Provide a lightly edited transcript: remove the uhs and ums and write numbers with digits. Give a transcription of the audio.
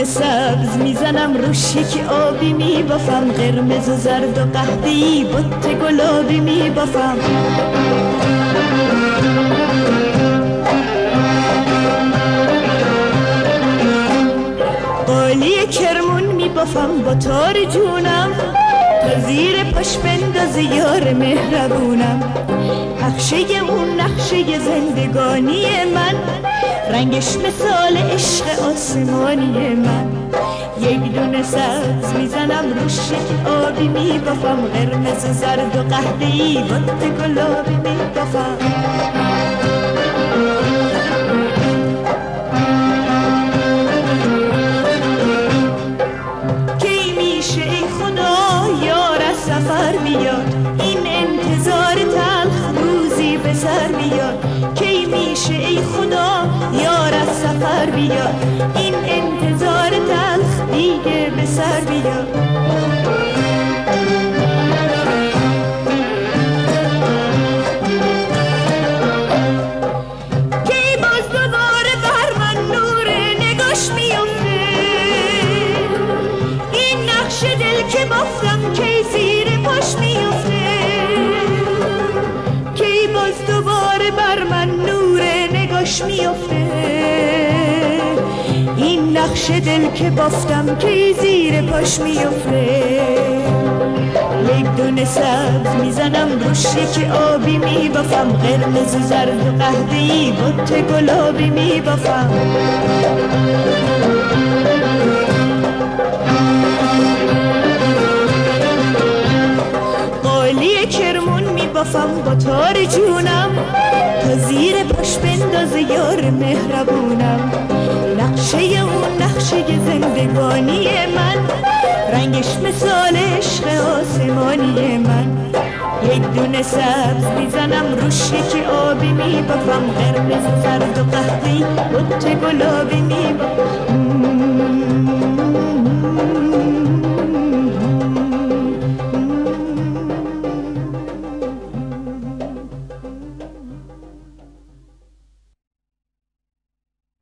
دونه سبز میزنم روش که آبی میبافم، قرمز و زرد و قهوه‌ای بت گلابی میبافم. قالی کرمون میبافم با تار جونم، تا زیر پاش بنداز یار مهربونم. نقشه اون نقشه زندگانی من، رنگش مثال عشق آسمانی من. یک دونه سبز میزنم روش که آبی میبافم، قرمز و زرد و قهوه‌ای بت گلابی میبافم. کی میشه ای خدا یار از سفر بیاد، این انتظار تلخ روزی به سر بیاد. کی میشه ای خدا یار از سفر بیاد، این انتظار تلخ دیگه به سر بیاد. کی باز دوباره بر من نور نگاش میفته، این نقش دل که بافتم کی زیر پاش میفته. کی باز دوباره بر من نور نگاش میفته، این نقش دل که بافتم کی زیر پاش میفته. یک دونه سبز میزنم روش که آبی میبافم، قرمز و زرد و قهوه‌ای بت گلابی میبافم. قالی کرمون میبافم با تار جونم، تا زیر پاش بنداز یار مهربونم. نقشه اون نقشه زندگانی من، رنگش مثال عشق آسمانی من. یک دونه سبز میزنم روش که آبی میبافم، قرمز و زرد و قهوه‌ای بت گلابی میبافم.